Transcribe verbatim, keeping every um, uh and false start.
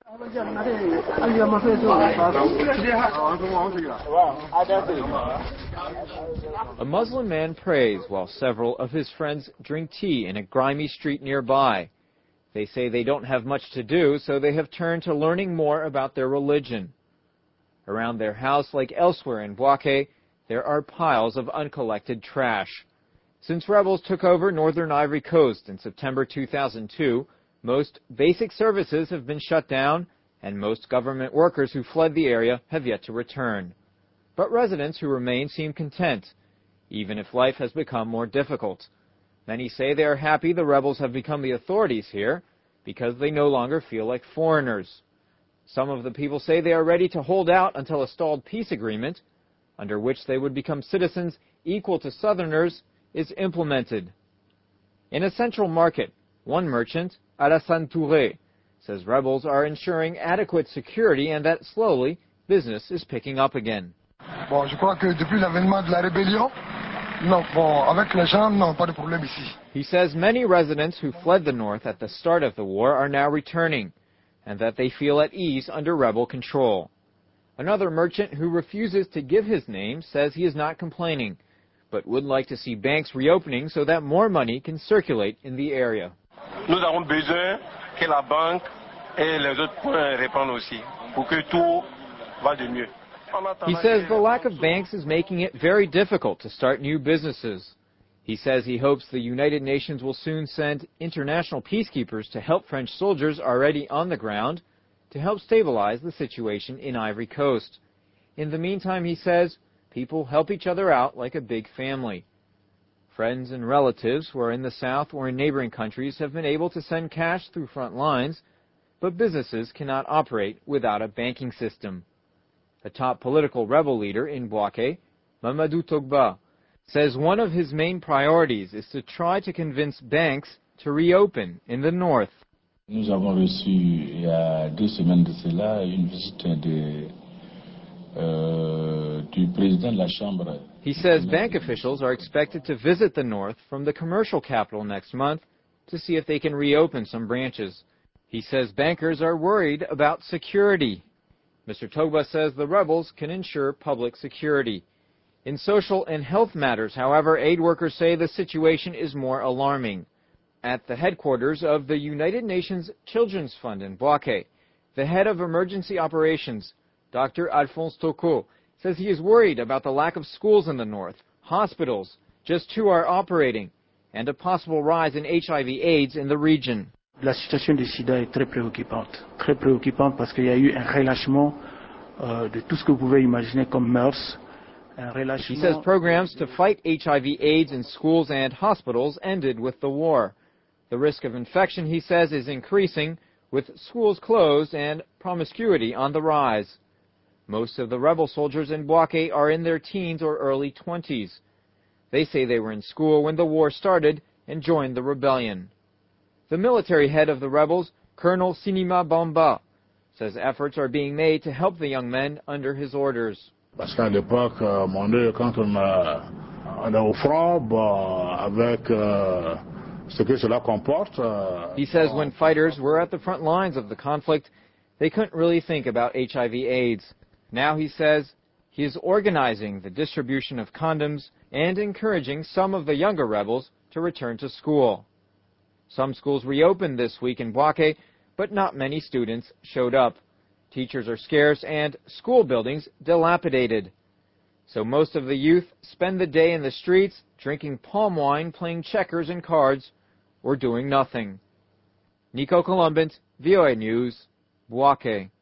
A Muslim man prays while several of his friends drink tea in a grimy street nearby. They say they don't have much to do, so they have turned to learning more about their religion. Around their house, like elsewhere in Bouaké, there are piles of uncollected trash. Since rebels took over northern Ivory Coast in September two thousand two, most basic services have been shut down, and most government workers who fled the area have yet to return. But residents who remain seem content, even if life has become more difficult. Many say they are happy the rebels have become the authorities here because they no longer feel like foreigners. Some of the people say they are ready to hold out until a stalled peace agreement, under which they would become citizens equal to Southerners, is implemented. In a central market, one merchant, Alassane Touré, says rebels are ensuring adequate security and that slowly business is picking up again. Bon, je crois que depuis l'avènement de la rébellion, non, bon, avec les gens, non, pas de problème ici. He says many residents who fled the north at the start of the war are now returning, and that they feel at ease under rebel control. Another merchant who refuses to give his name says he is not complaining, but would like to see banks reopening so that more money can circulate in the area. Nous avons besoin que la banque et les autres points répondent aussi, pour que tout va de mieux. He says the lack of banks is making it very difficult to start new businesses. He says he hopes the United Nations will soon send international peacekeepers to help French soldiers already on the ground to help stabilize the situation in Ivory Coast. In the meantime, he says, people help each other out like a big family. Friends and relatives who are in the south or in neighboring countries have been able to send cash through front lines, but businesses cannot operate without a banking system. A top political rebel leader in Bouaké, Mamadou Togba, says one of his main priorities is to try to convince banks to reopen in the north. Nous avons reçu il y a deux semaines de cela une visite de, euh, du président de la Chambre. He says bank officials are expected to visit the north from the commercial capital next month to see if they can reopen some branches. He says bankers are worried about security. Mister Togba says the rebels can ensure public security. In social and health matters, however, aid workers say the situation is more alarming. At the headquarters of the United Nations Children's Fund in Bouaké, the head of emergency operations, Doctor Alphonse Toko, says he is worried about the lack of schools in the north, hospitals, just two are operating, and a possible rise in H I V AIDS in the region. La situation du sida est très préoccupante, très préoccupante parce qu'il y a eu un relâchement euh, de tout ce que vous pouvez imaginer comme mœurs. He says programs to fight H I V AIDS in schools and hospitals ended with the war. The risk of infection, he says, is increasing, with schools closed and promiscuity on the rise. Most of the rebel soldiers in Bouaké are in their teens or early twenties. They say they were in school when the war started and joined the rebellion. The military head of the rebels, Colonel Sinima Bamba, says efforts are being made to help the young men under his orders. Parce qu'à l'époque, mon Dieu, quand on est au front, avec ce que cela comporte. He says when fighters were at the front lines of the conflict, they couldn't really think about H I V AIDS. Now, he says, he is organizing the distribution of condoms and encouraging some of the younger rebels to return to school. Some schools reopened this week in Bouaké, but not many students showed up. Teachers are scarce and school buildings dilapidated. So most of the youth spend the day in the streets, drinking palm wine, playing checkers and cards, or doing nothing. Nico Columbant, V O A News, Bouaké.